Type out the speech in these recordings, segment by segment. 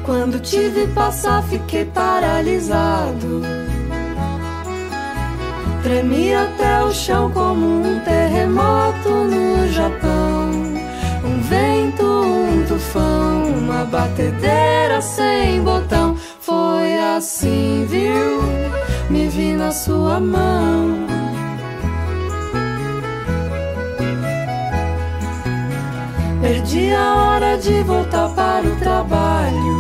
Quando te vi passar, fiquei paralisado. Tremi até o chão como um terremoto no Japão. Um vento, um tufão, uma batedeira sem botão. Foi assim, viu? Me vi na sua mão. Perdi a hora de voltar para o trabalho.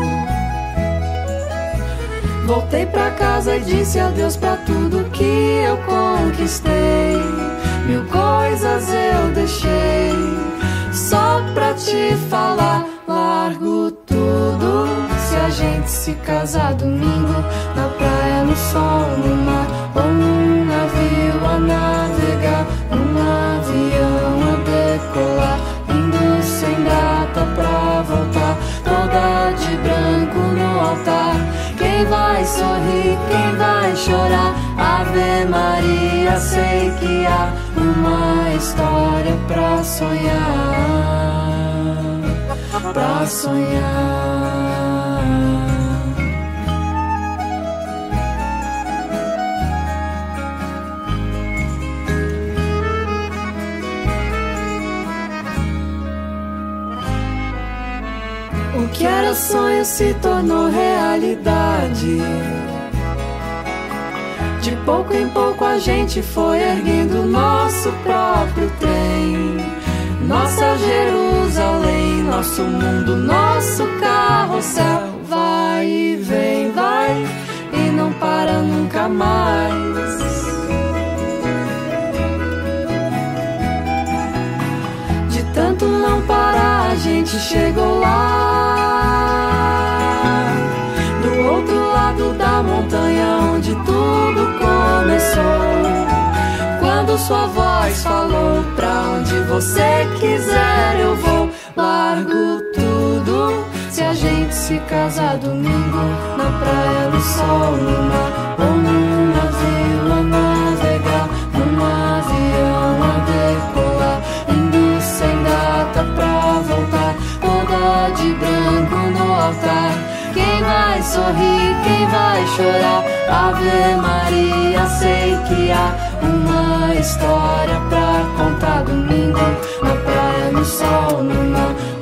Voltei pra casa e disse adeus pra tudo que eu conquistei. Mil coisas eu deixei só pra te falar. Largo tudo se a gente se casar domingo. Na praia, no sol, no mar, ou num navio a navegar, num avião a decolar, indo sem data pra voltar, toda de branco no altar. Quem vai sorrir, quem vai chorar? Ave Maria, sei que há uma história pra sonhar, pra sonhar. O que era sonho se tornou realidade. De pouco em pouco a gente foi erguendo nosso próprio trem. Nossa Jerusalém, nosso mundo, nosso carrossel. Vai e vem, vai e não para nunca mais. De tanto não parar, a gente chegou lá, do outro lado da montanha onde tudo começou. Quando sua voz falou, pra onde você quiser eu vou. Largo tudo se a gente se casar domingo. Na praia, no sol, no mar, ou num navio a navegar, num avião a decolar, indo sem data pra voltar, toda de branco no altar. Quem vai sorrir, quem vai chorar? Ave Maria, sei que há uma história pra contar domingo. Na praia, no sol, no mar,